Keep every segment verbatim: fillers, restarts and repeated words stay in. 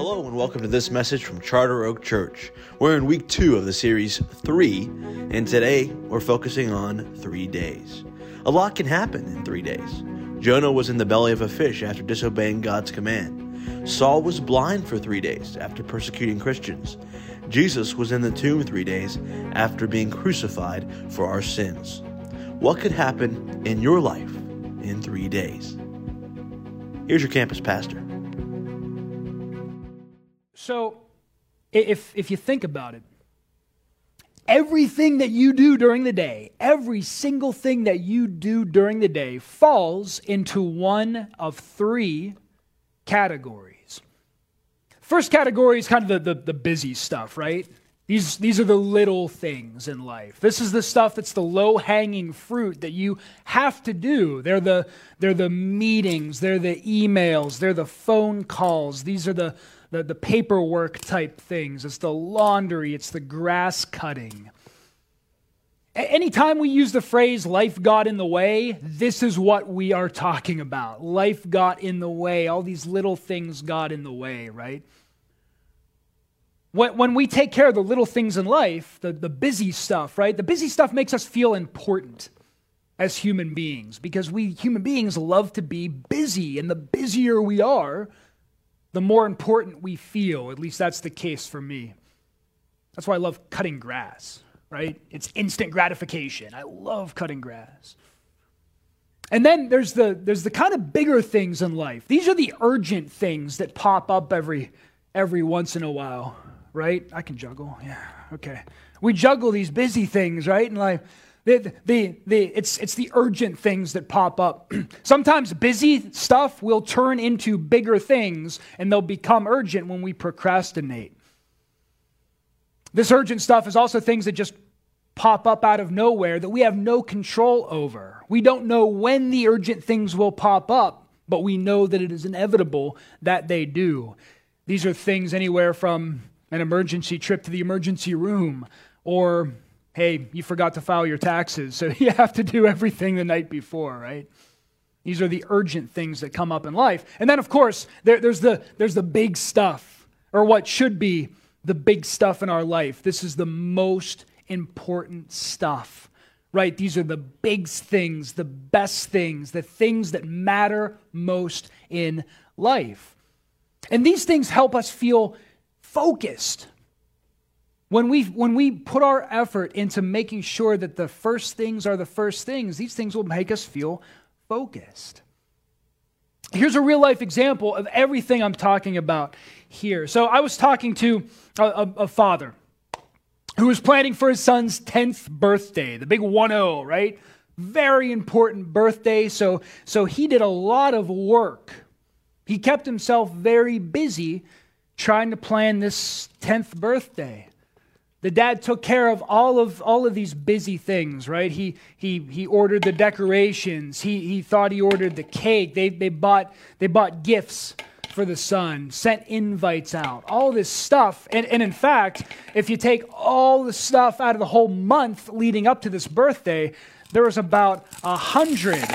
Hello and welcome to this message from Charter Oak Church. We're in week two of the series three, and today we're focusing on three days. A lot can happen in three days. Jonah was in the belly of a fish after disobeying God's command. Saul was blind for three days after persecuting Christians. Jesus was in the tomb three days after being crucified for our sins. What could happen in your life in three days? Here's your campus pastor. So, if if you think about it, everything that you do during the day, every single thing that you do during the day falls into one of three categories. First category is kind of the, the, the busy stuff, right? These, these are the little things in life. This is the stuff that's the low-hanging fruit that you have to do. They're the, they're the meetings, they're the emails, they're the phone calls. These are the, the, the paperwork type things. It's the laundry, it's the grass cutting. A- anytime we use the phrase, life got in the way, this is what we are talking about. Life got in the way. All these little things got in the way, right? When we take care of the little things in life, the, the busy stuff, right? The busy stuff makes us feel important as human beings because we human beings love to be busy, and the busier we are, the more important we feel. At least that's the case for me. That's why I love cutting grass, right? It's instant gratification. I love cutting grass. And then there's the there's the kind of bigger things in life. These are the urgent things that pop up every every once in a while. Right? I can juggle. Yeah. Okay. We juggle these busy things, right? In life. The, the, the, it's, it's the urgent things that pop up. Sometimes busy stuff will turn into bigger things, and they'll become urgent when we procrastinate. This urgent stuff is also things that just pop up out of nowhere that we have no control over. We don't know when the urgent things will pop up, but we know that it is inevitable that they do. These are things anywhere from an emergency trip to the emergency room, or, hey, you forgot to file your taxes, so you have to do everything the night before, right? These are the urgent things that come up in life. And then, of course, there, there's the there's the big stuff, or what should be the big stuff in our life. This is the most important stuff, right? These are the big things, the best things, the things that matter most in life. And these things help us feel focused. When we when we put our effort into making sure that the first things are the first things, these things will make us feel focused. Here's a real life example of everything I'm talking about here. So I was talking to a, a, a father who was planning for his son's tenth birthday, the big one oh, right? Very important birthday. So, so he did a lot of work. He kept himself very busy trying to plan this tenth birthday. The dad took care of all of all of these busy things, right? He he he ordered the decorations. He he thought he ordered the cake. They they bought they bought gifts for the son, sent invites out, all this stuff. And, and in fact, if you take all the stuff out of the whole month leading up to this birthday, there was about a hundred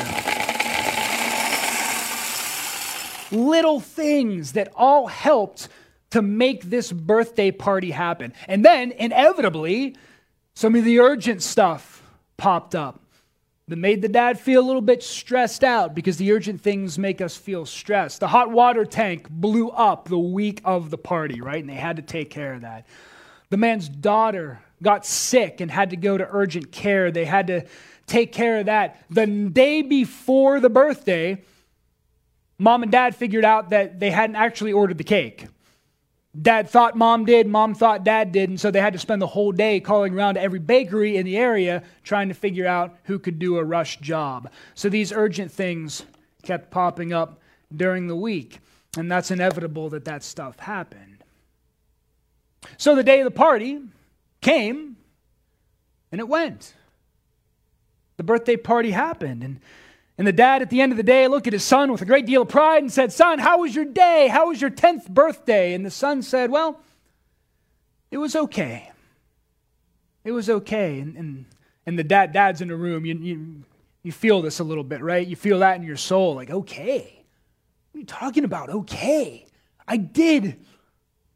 little things that all helped to make this birthday party happen. And then, inevitably, some of the urgent stuff popped up that made the dad feel a little bit stressed out because the urgent things make us feel stressed. The hot water tank blew up the week of the party, right? And they had to take care of that. The man's daughter got sick and had to go to urgent care. They had to take care of that. The day before the birthday, mom and dad figured out that they hadn't actually ordered the cake. Dad thought mom did, mom thought dad did, and so they had to spend the whole day calling around to every bakery in the area trying to figure out who could do a rush job. So these urgent things kept popping up during the week, and that's inevitable that that stuff happened. So the day of the party came, and it went. The birthday party happened, and And the dad at the end of the day looked at his son with a great deal of pride and said, "Son, how was your day? How was your tenth birthday?" And the son said, "Well, it was okay. It was okay." And and, and the dad dad's in the room. You, you, you feel this a little bit, right? You feel that in your soul, like, okay. What are you talking about? Okay. I did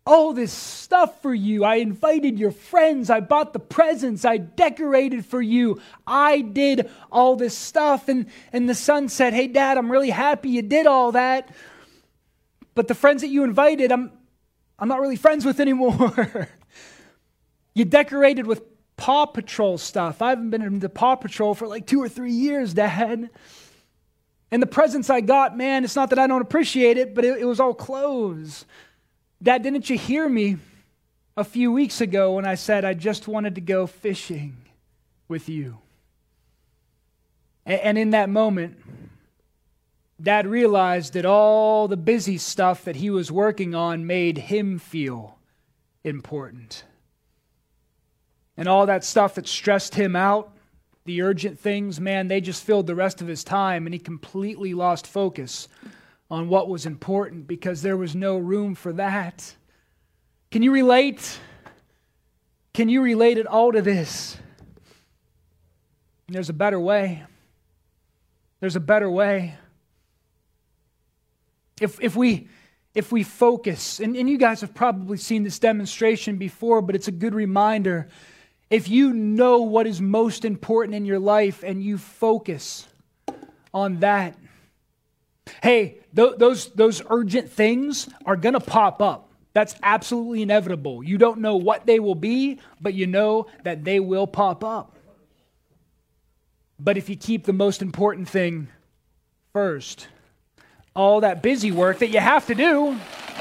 all this stuff for you. I invited your friends. I bought the presents. I decorated for you. I did all this stuff. And, and the son said, hey, Dad, I'm really happy you did all that. But the friends that you invited, I'm, I'm not really friends with anymore. You decorated with Paw Patrol stuff. I haven't been into Paw Patrol for like two or three years, Dad. And the presents I got, man, it's not that I don't appreciate it, but it, it was all clothes. Dad, didn't you hear me a few weeks ago when I said I just wanted to go fishing with you? And, and in that moment, Dad realized that all the busy stuff that he was working on made him feel important. And all that stuff that stressed him out, the urgent things, man, they just filled the rest of his time, and he completely lost focus on what was important because there was no room for that. Can you relate? Can you relate it all to this? There's a better way. There's a better way. If if we if we focus, and, and you guys have probably seen this demonstration before, but it's a good reminder. If you know what is most important in your life and you focus on that, hey, th- those, those urgent things are going to pop up. That's absolutely inevitable. You don't know what they will be, but you know that they will pop up. But if you keep the most important thing first, all that busy work that you have to do,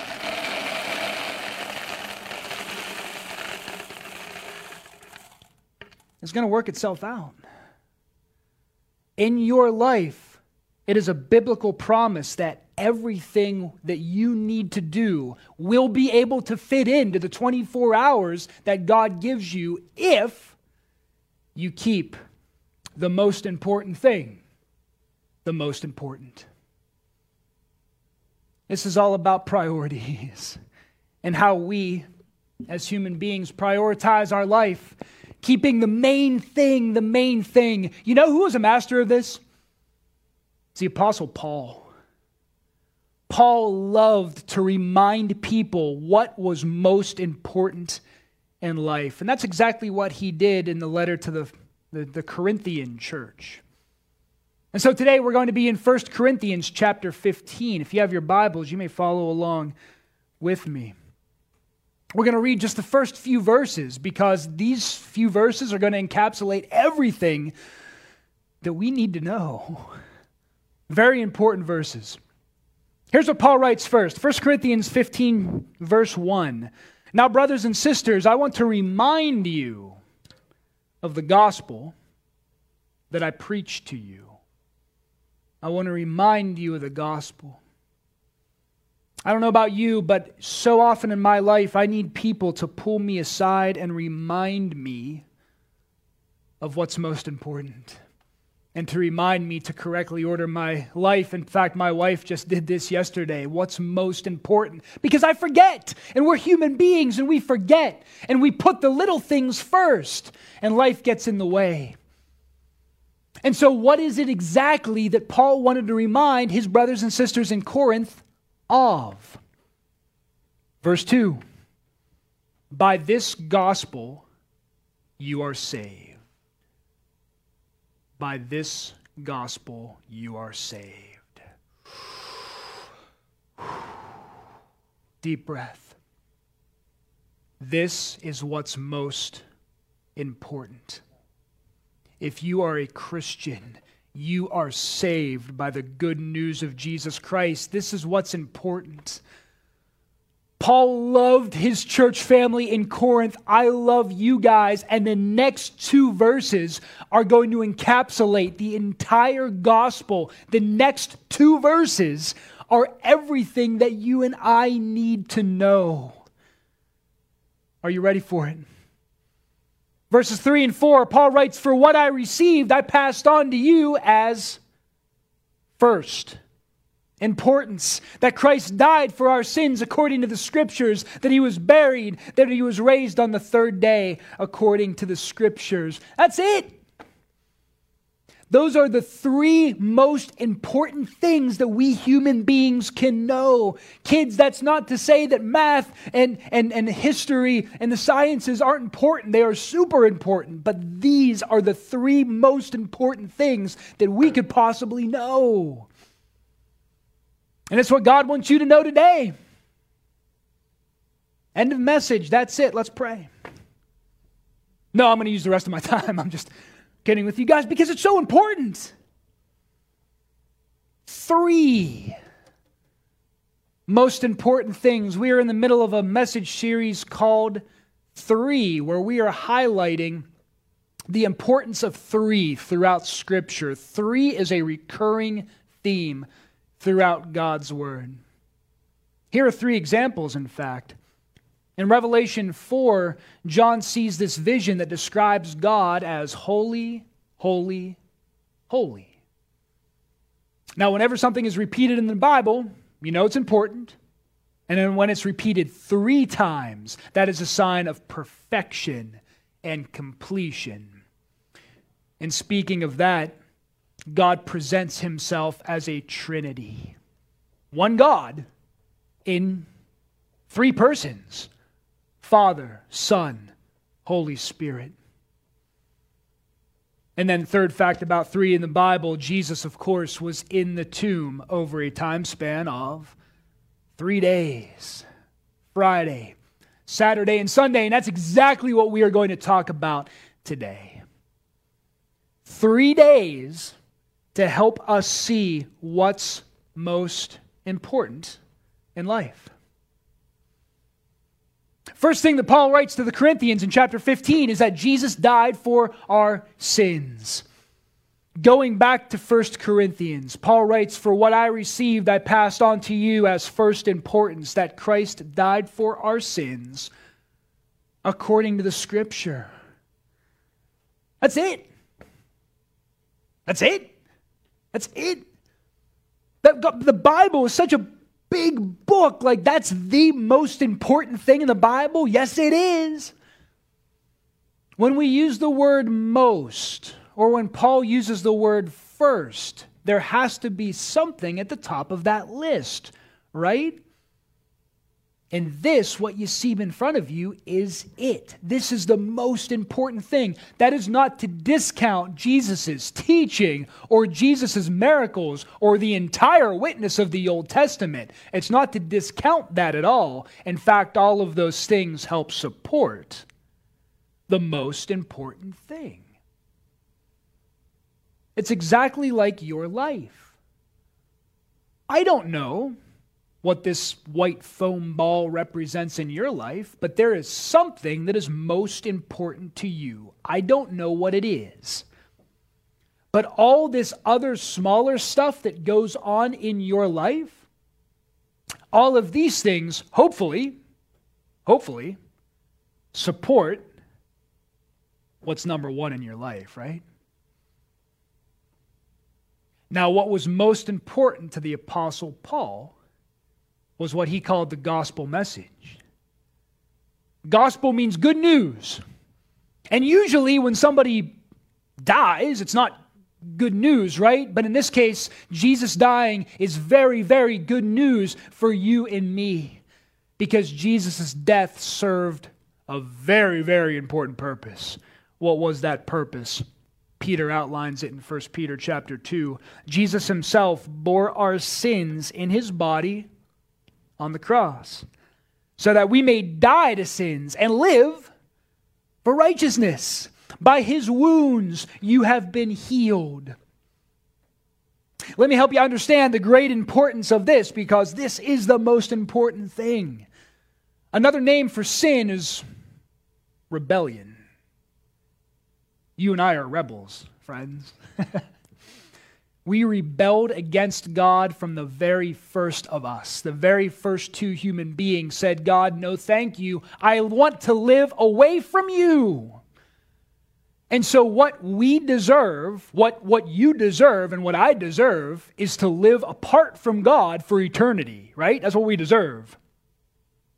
it's going to work itself out. In your life, it is a biblical promise that everything that you need to do will be able to fit into the twenty-four hours that God gives you if you keep the most important thing the most important. This is all about priorities and how we, as human beings, prioritize our life, keeping the main thing the main thing. You know who was a master of this? It's the Apostle Paul. Paul loved to remind people what was most important in life. And that's exactly what he did in the letter to the, the, the Corinthian church. And so today we're going to be in First Corinthians chapter fifteen. If you have your Bibles, you may follow along with me. We're going to read just the first few verses because these few verses are going to encapsulate everything that we need to know. Very important verses. Here's what Paul writes first. First Corinthians fifteen, verse one. Now, brothers and sisters, I want to remind you of the gospel that I preached to you. I want to remind you of the gospel. I don't know about you, but so often in my life, I need people to pull me aside and remind me of what's most important, and to remind me to correctly order my life. In fact, my wife just did this yesterday. What's most important? Because I forget, and we're human beings, and we forget, and we put the little things first, and life gets in the way. And so what is it exactly that Paul wanted to remind his brothers and sisters in Corinth of? Verse two, by this gospel you are saved. By this gospel you are saved. Deep breath. This is what's most important. If you are a Christian, you are saved by the good news of Jesus Christ. This is what's important. Paul loved his church family in Corinth. I love you guys. And the next two verses are going to encapsulate the entire gospel. The next two verses are everything that you and I need to know. Are you ready for it? Verses three and four, Paul writes, for what I received, I passed on to you as first importance, that Christ died for our sins according to the Scriptures, that he was buried, that he was raised on the third day according to the Scriptures. That's it. Those are the three most important things that we human beings can know. Kids, that's not to say that math and, and, and history and the sciences aren't important. They are super important. But these are the three most important things that we could possibly know. And it's what God wants you to know today. End of message. That's it. Let's pray. No, I'm going to use the rest of my time. I'm just kidding with you guys because it's so important. Three most important things. We are in the middle of a message series called Three, where we are highlighting the importance of three throughout Scripture. Three is a recurring theme throughout God's Word. Here are three examples, in fact. In Revelation four, John sees this vision that describes God as holy, holy, holy. Now, whenever something is repeated in the Bible, you know it's important. And then when it's repeated three times, that is a sign of perfection and completion. And speaking of that, God presents himself as a Trinity. One God in three persons. Father, Son, Holy Spirit. And then third fact about three in the Bible, Jesus, of course, was in the tomb over a time span of three days. Friday, Saturday, and Sunday. And that's exactly what we are going to talk about today. Three days to help us see what's most important in life. First thing that Paul writes to the Corinthians in chapter fifteen is that Jesus died for our sins. Going back to First Corinthians, Paul writes, "For what I received I passed on to you as first importance, that Christ died for our sins according to the Scripture." That's it. That's it. That's it. The, the Bible is such a big book. Like, that's the most important thing in the Bible. Yes, it is. When we use the word most, or when Paul uses the word first, there has to be something at the top of that list, right? And this, what you see in front of you, is it. This is the most important thing. That is not to discount Jesus' teaching or Jesus' miracles or the entire witness of the Old Testament. It's not to discount that at all. In fact, all of those things help support the most important thing. It's exactly like your life. I don't know what this white foam ball represents in your life, but there is something that is most important to you. I don't know what it is. But all this other smaller stuff that goes on in your life, all of these things, hopefully, hopefully, support what's number one in your life, right? Now, what was most important to the Apostle Paul was what he called the gospel message. Gospel means good news. And usually when somebody dies, it's not good news, right? But in this case, Jesus dying is very, very good news for you and me, because Jesus' death served a very, very important purpose. What was that purpose? Peter outlines it in First Peter chapter two. Jesus himself bore our sins in his body on the cross, so that we may die to sins and live for righteousness. By his wounds you have been healed. Let me help you understand the great importance of this, because this is the most important thing. Another name for sin is rebellion. You and I are rebels, friends. We rebelled against God from the very first of us. The very first two human beings said, "God, no thank you. I want to live away from you." And so what we deserve, what, what you deserve and what I deserve, is to live apart from God for eternity, right? That's what we deserve.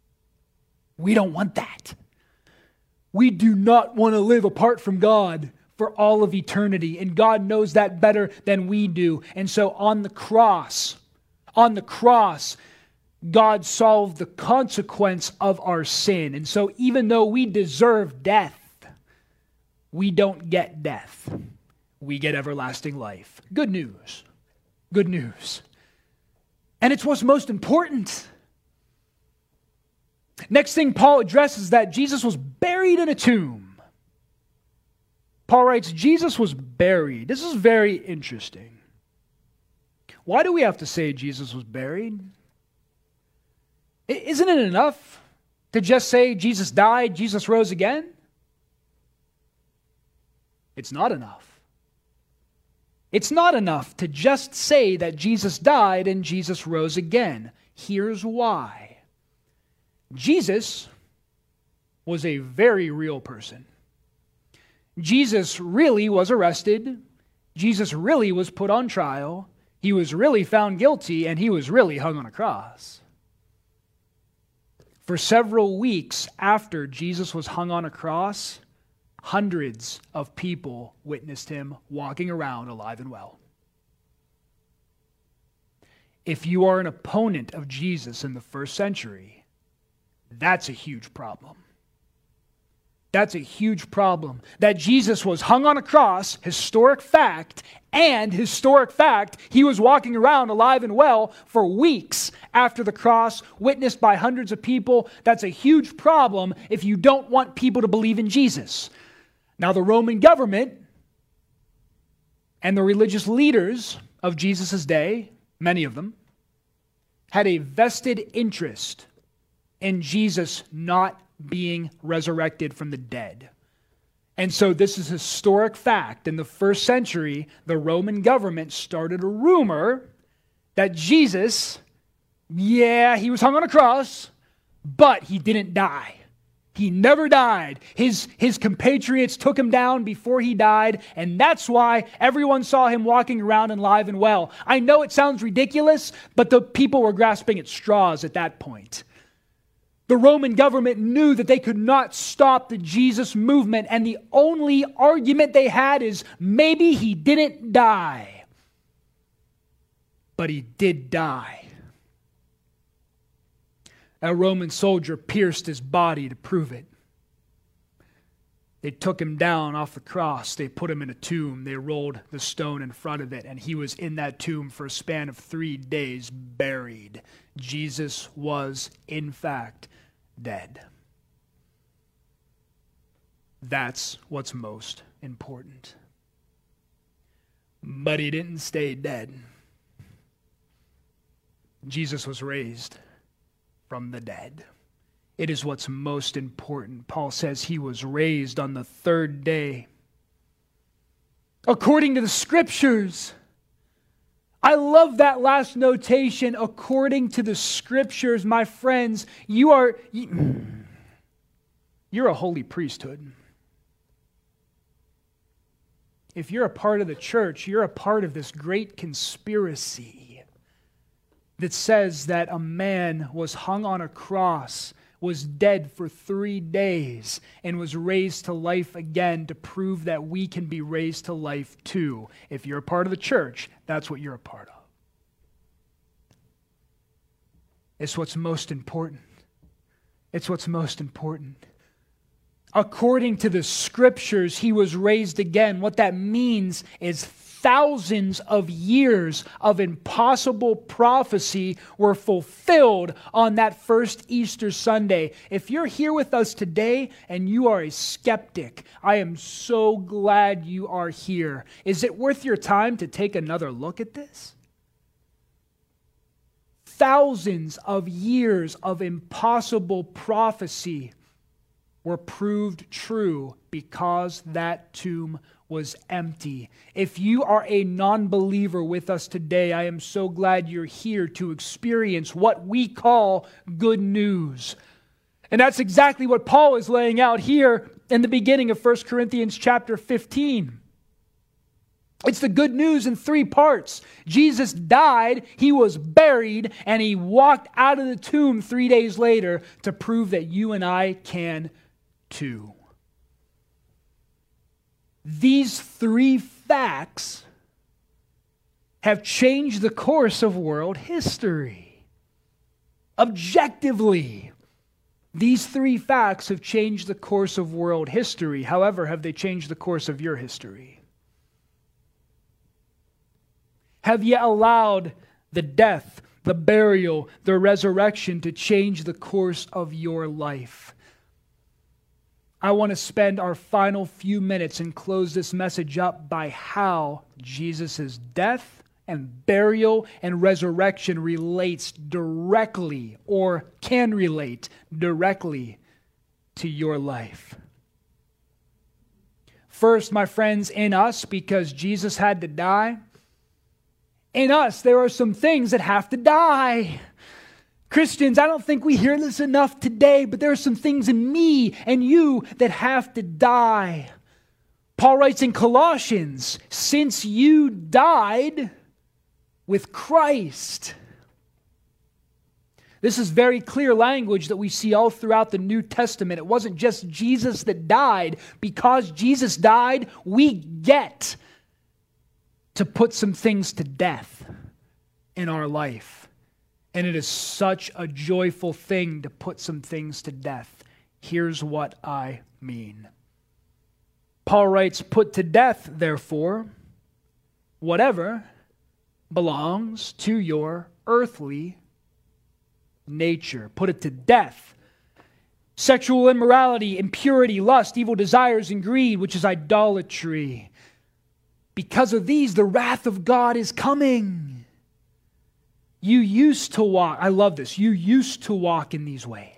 We don't want that. We do not want to live apart from God for all of eternity, and God knows that better than we do. And so on the cross, on the cross, God solved the consequence of our sin. And so even though we deserve death, we don't get death. We get everlasting life. Good news. Good news. And it's what's most important. Next thing Paul addresses is that Jesus was buried in a tomb. Paul writes, Jesus was buried. This is very interesting. Why do we have to say Jesus was buried? Isn't it enough to just say Jesus died, Jesus rose again? It's not enough. It's not enough to just say that Jesus died and Jesus rose again. Here's why. Jesus was a very real person. Jesus really was arrested. Jesus really was put on trial. He was really found guilty, and he was really hung on a cross. For several weeks after Jesus was hung on a cross, hundreds of people witnessed him walking around alive and well. If you are an opponent of Jesus in the first century, that's a huge problem. That's a huge problem. That Jesus was hung on a cross, historic fact, and historic fact, he was walking around alive and well for weeks after the cross, witnessed by hundreds of people. That's a huge problem if you don't want people to believe in Jesus. Now, the Roman government and the religious leaders of Jesus' day, many of them, had a vested interest in Jesus not being resurrected from the dead. And so this is historic fact. In the first century, the Roman government started a rumor that Jesus, yeah, he was hung on a cross, but he didn't die. He never died. His, his compatriots took him down before he died, and that's why everyone saw him walking around alive and well. I know it sounds ridiculous, but the people were grasping at straws at that point. The Roman government knew that they could not stop the Jesus movement, and the only argument they had is maybe he didn't die. But he did die. A Roman soldier pierced his body to prove it. They took him down off the cross. They put him in a tomb. They rolled the stone in front of it, and he was in that tomb for a span of three days, buried. Jesus was, in fact, dead. That's what's most important. But he didn't stay dead. Jesus was raised from the dead. It is what's most important. Paul says he was raised on the third day. According to the Scriptures. I love that last notation, according to the Scriptures. My friends, you are, you're a holy priesthood. If you're a part of the church, you're a part of this great conspiracy that says that a man was hung on a cross, was dead for three days, and was raised to life again to prove that we can be raised to life too. If you're a part of the church, that's what you're a part of. It's what's most important. It's what's most important. According to the Scriptures, he was raised again. What that means is thousands of years of impossible prophecy were fulfilled on that first Easter Sunday. If you're here with us today and you are a skeptic, I am so glad you are here. Is it worth your time to take another look at this? Thousands of years of impossible prophecy were proved true because that tomb was empty. If you are a non-believer with us today, I am so glad you're here to experience what we call good news. And that's exactly what Paul is laying out here in the beginning of First Corinthians chapter fifteen. It's the good news in three parts. Jesus died, he was buried, and he walked out of the tomb three days later to prove that you and I can too. These three facts have changed the course of world history. Objectively, these three facts have changed the course of world history. However, have they changed the course of your history? Have you allowed the death, the burial, the resurrection to change the course of your life? I want to spend our final few minutes and close this message up by how Jesus' death and burial and resurrection relates directly or can relate directly to your life. First, my friends, in us, because Jesus had to die, in us there are some things that have to die. Christians, I don't think we hear this enough today, but there are some things in me and you that have to die. Paul writes in Colossians, since you died with Christ. This is very clear language that we see all throughout the New Testament. It wasn't just Jesus that died. Because Jesus died, we get to put some things to death in our life. And it is such a joyful thing to put some things to death. Here's what I mean. Paul writes, put to death, therefore, whatever belongs to your earthly nature. Put it to death. Sexual immorality, impurity, lust, evil desires, and greed, which is idolatry. Because of these, the wrath of God is coming. You used to walk, I love this, you used to walk in these ways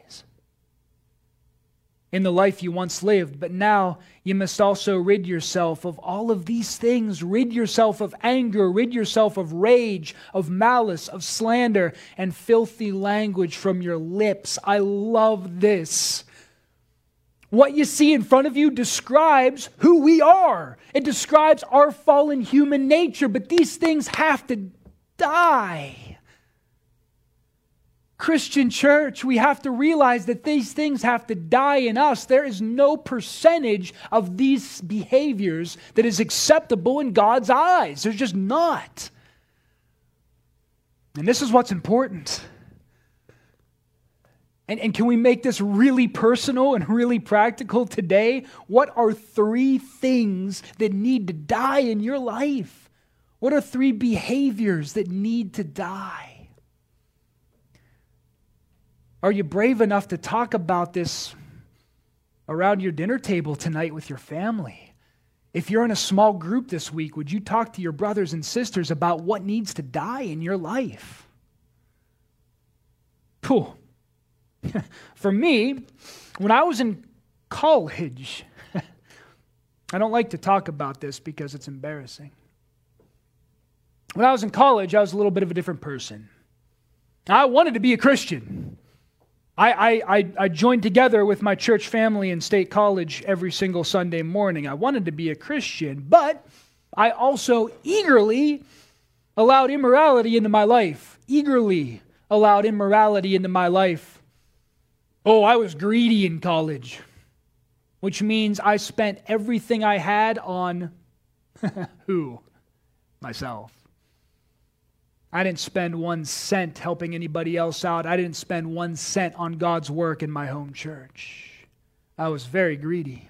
in the life you once lived, but now you must also rid yourself of all of these things. Rid yourself of anger, rid yourself of rage, of malice, of slander, and filthy language from your lips. I love this. What you see in front of you describes who we are. It describes our fallen human nature, but these things have to die. Christian church, we have to realize that these things have to die in us. There is no percentage of these behaviors that is acceptable in God's eyes. There's just not. And this is what's important. And, and can we make this really personal and really practical today? What are three things that need to die in your life? What are three behaviors that need to die? Are you brave enough to talk about this around your dinner table tonight with your family? If you're in a small group this week, would you talk to your brothers and sisters about what needs to die in your life? Cool. For me, when I was in college, I don't like to talk about this because it's embarrassing. When I was in college, I was a little bit of a different person. I wanted to be a Christian. I, I, I joined together with my church family in State College every single Sunday morning. I wanted to be a Christian, but I also eagerly allowed immorality into my life. Eagerly allowed immorality into my life. Oh, I was greedy in college, which means I spent everything I had on who? Myself. I didn't spend one cent helping anybody else out. I didn't spend one cent on God's work in my home church. I was very greedy.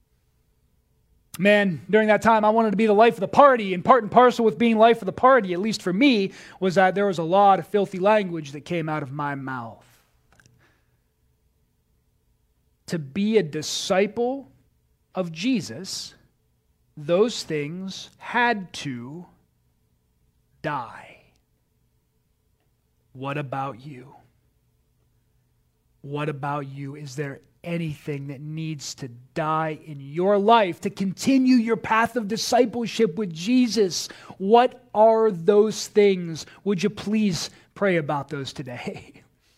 Man, during that time, I wanted to be the life of the party, and part and parcel with being life of the party, at least for me, was that there was a lot of filthy language that came out of my mouth. To be a disciple of Jesus, those things had to die. What about you? What about you? Is there anything that needs to die in your life to continue your path of discipleship with Jesus? What are those things? Would you please pray about those today?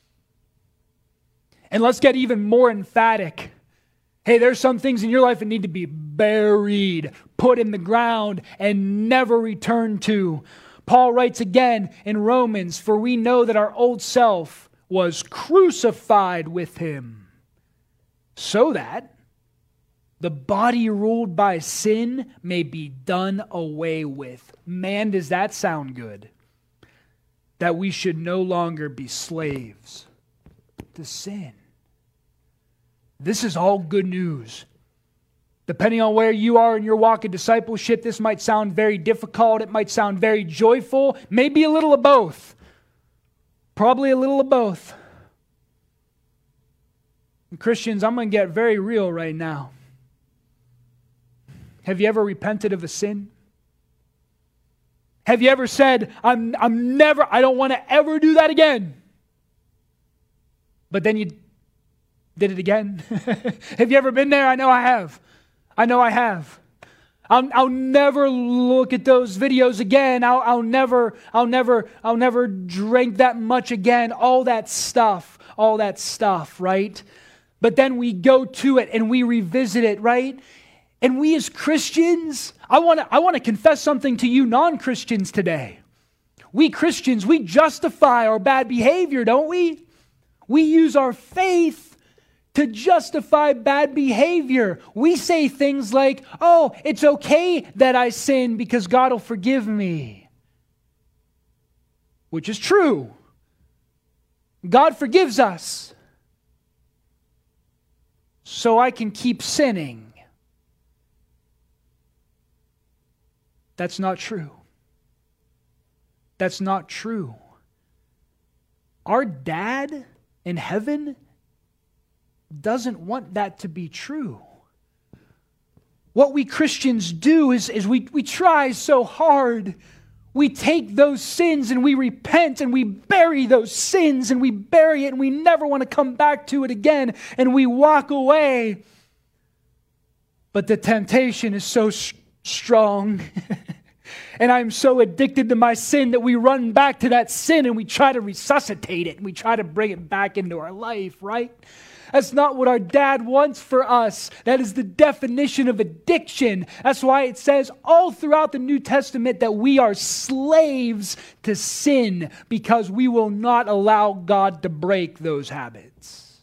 And let's get even more emphatic. Hey, there's some things in your life that need to be buried, put in the ground, and never returned to. Paul writes again in Romans, for we know that our old self was crucified with him, so that the body ruled by sin may be done away with. Man, does that sound good? That we should no longer be slaves to sin. This is all good news. Depending on where you are in your walk of discipleship, this might sound very difficult. It might sound very joyful. Maybe a little of both. Probably a little of both. And Christians, I'm going to get very real right now. Have you ever repented of a sin? Have you ever said, I'm, I'm never, I don't want to ever do that again? But then you did it again? Have you ever been there? I know I have. I know I have. I'll, I'll never look at those videos again. I'll, I'll never, I'll never, I'll never drink that much again. All that stuff, all that stuff, right? But then we go to it and we revisit it, right? And we as Christians, I want to I want to confess something to you non-Christians today. We Christians, we justify our bad behavior, don't we? We use our faith to justify bad behavior. We say things like, oh, it's okay that I sin because God will forgive me. Which is true. God forgives us. So I can keep sinning. That's not true. That's not true. Our dad in heaven doesn't want that to be true. What we Christians do is, is we, we try so hard. We take those sins and we repent and we bury those sins and we bury it and we never want to come back to it again and we walk away. But the temptation is so strong. strong. And I'm so addicted to my sin that we run back to that sin and we try to resuscitate it and we try to bring it back into our life, right? That's not what our dad wants for us. That is the definition of addiction. That's why it says all throughout the New Testament that we are slaves to sin because we will not allow God to break those habits.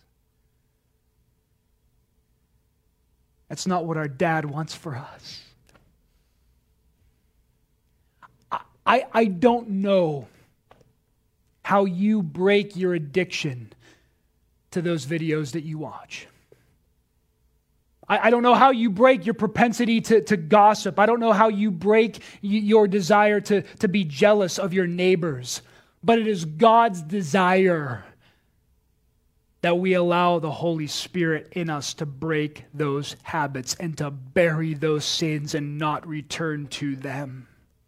That's not what our dad wants for us. I, I don't know how you break your addiction to those videos that you watch. I, I don't know how you break your propensity to, to gossip. I don't know how you break y- your desire to, to be jealous of your neighbors. But it is God's desire that we allow the Holy Spirit in us to break those habits and to bury those sins and not return to them.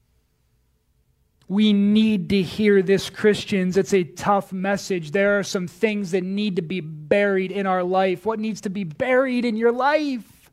We need to hear this, Christians. It's a tough message. There are some things that need to be buried in our life. What needs to be buried in your life?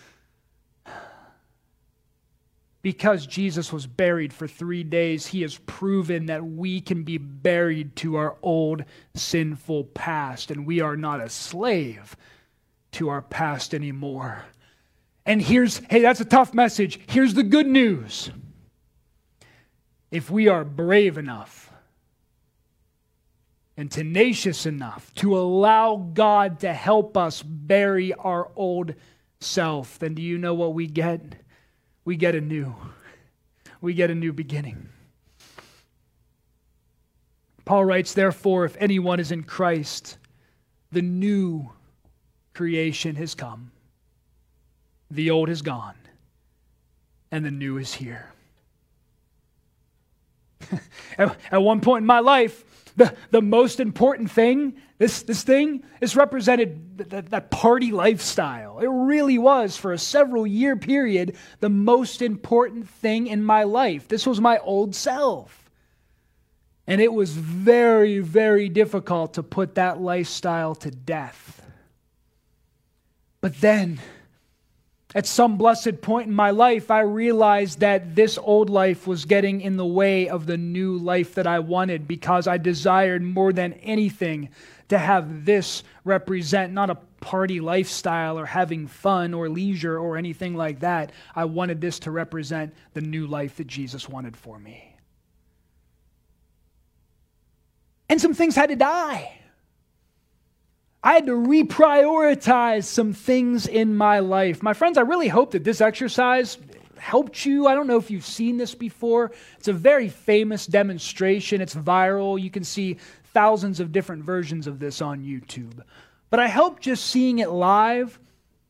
Because Jesus was buried for three days, He has proven that we can be buried to our old sinful past, and we are not a slave to our past anymore. And here's, hey, that's a tough message. Here's the good news. If we are brave enough and tenacious enough to allow God to help us bury our old self, then do you know what we get? We get a new. We get a new beginning. Paul writes, therefore, if anyone is in Christ, the new creation has come. The old is gone, and the new is here. at, at one point in my life, the, the most important thing, this, this thing, this represented that, that party lifestyle. It really was, for a several year period, the most important thing in my life. This was my old self. And it was very, very difficult to put that lifestyle to death. But then, at some blessed point in my life, I realized that this old life was getting in the way of the new life that I wanted, because I desired more than anything to have this represent not a party lifestyle or having fun or leisure or anything like that. I wanted this to represent the new life that Jesus wanted for me. And some things had to die. I had to reprioritize some things in my life. My friends, I really hope that this exercise helped you. I don't know if you've seen this before. It's a very famous demonstration. It's viral. You can see thousands of different versions of this on YouTube. But I hope just seeing it live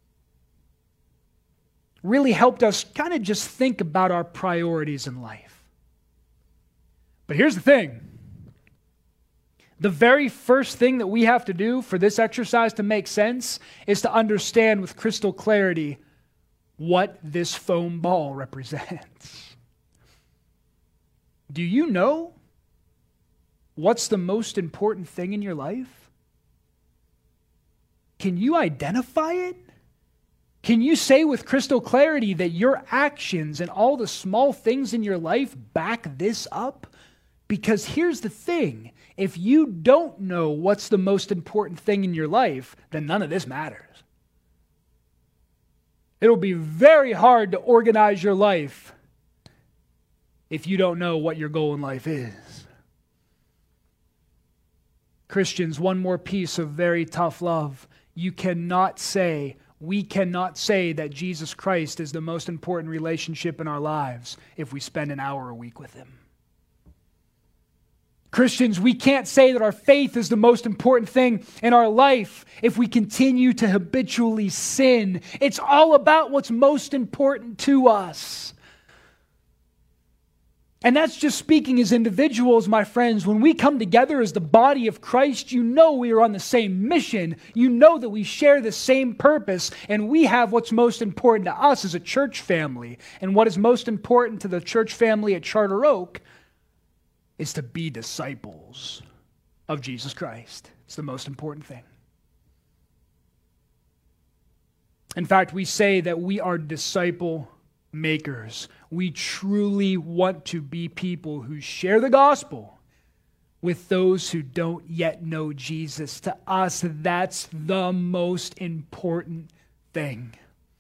really helped us kind of just think about our priorities in life. But here's the thing. The very first thing that we have to do for this exercise to make sense is to understand with crystal clarity what this foam ball represents. Do you know what's the most important thing in your life? Can you identify it? Can you say with crystal clarity that your actions and all the small things in your life back this up? Because here's the thing. If you don't know what's the most important thing in your life, then none of this matters. It'll be very hard to organize your life if you don't know what your goal in life is. Christians, one more piece of very tough love. You cannot say, we cannot say that Jesus Christ is the most important relationship in our lives if we spend an hour a week with Him. Christians, we can't say that our faith is the most important thing in our life if we continue to habitually sin. It's all about what's most important to us. And that's just speaking as individuals, my friends. When we come together as the body of Christ, you know we are on the same mission. You know that we share the same purpose, and we have what's most important to us as a church family. And what is most important to the church family at Charter Oak is to be disciples of Jesus Christ. It's the most important thing. In fact, we say that we are disciple makers. We truly want to be people who share the gospel with those who don't yet know Jesus. To us, that's the most important thing.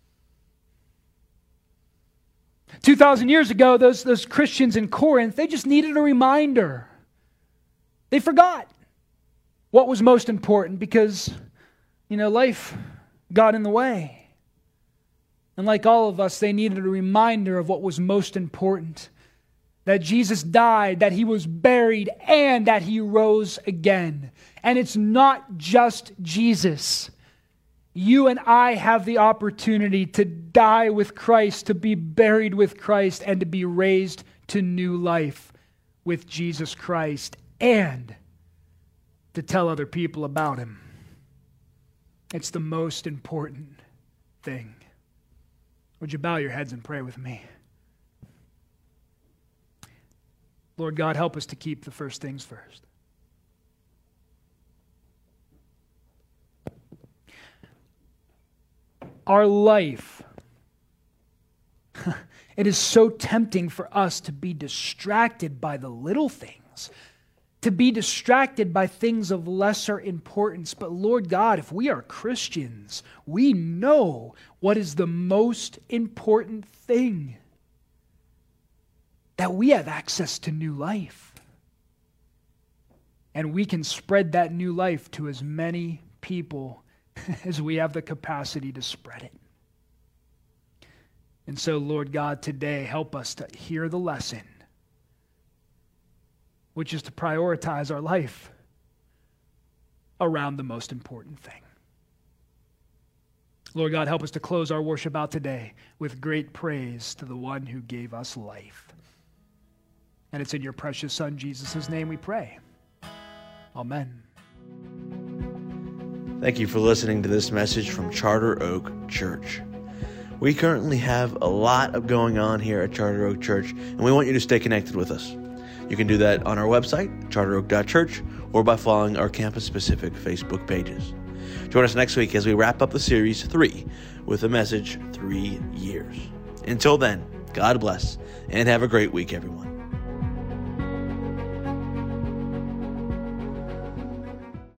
two thousand years ago, those, those Christians in Corinth, they just needed a reminder. They forgot what was most important because, you know, life got in the way. And like all of us, they needed a reminder of what was most important. That Jesus died, that He was buried, and that He rose again. And it's not just Jesus. You and I have the opportunity to die with Christ, to be buried with Christ, and to be raised to new life with Jesus Christ, and to tell other people about Him. It's the most important thing. Would you bow your heads and pray with me? Lord God, help us to keep the first things first. Our life, it is so tempting for us to be distracted by the little things, to be distracted by things of lesser importance. But Lord God, if we are Christians, we know what is the most important thing. That we have access to new life. And we can spread that new life to as many people as we have the capacity to spread it. And so, Lord God, today help us to hear the lesson, which is to prioritize our life around the most important thing. Lord God, help us to close our worship out today with great praise to the one who gave us life. And it's in your precious Son, Jesus' name we pray. Amen. Thank you for listening to this message from Charter Oak Church. We currently have a lot of going on here at Charter Oak Church, and we want you to stay connected with us. You can do that on our website, charter oak dot church, or by following our campus-specific Facebook pages. Join us next week as we wrap up the series three with the message, Three Years. Until then, God bless, and have a great week, everyone.